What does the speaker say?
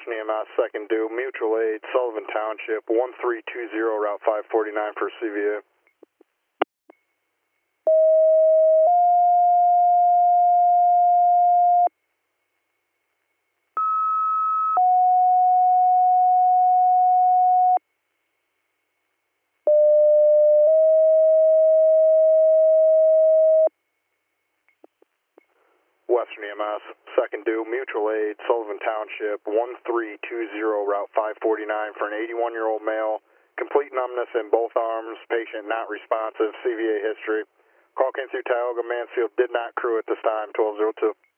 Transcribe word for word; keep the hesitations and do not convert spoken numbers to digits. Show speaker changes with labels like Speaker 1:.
Speaker 1: Western E M S, second due, mutual aid, Sullivan Township, one three two zero, Route five forty-nine for C V A. Western E M S, second due, mutual aid, Sullivan Township, one three two zero, Route five forty-nine for an eighty-one-year-old male, complete numbness in both arms, patient not responsive, C V A history. Call came through Tioga, Mansfield did not crew at this time, twelve oh two.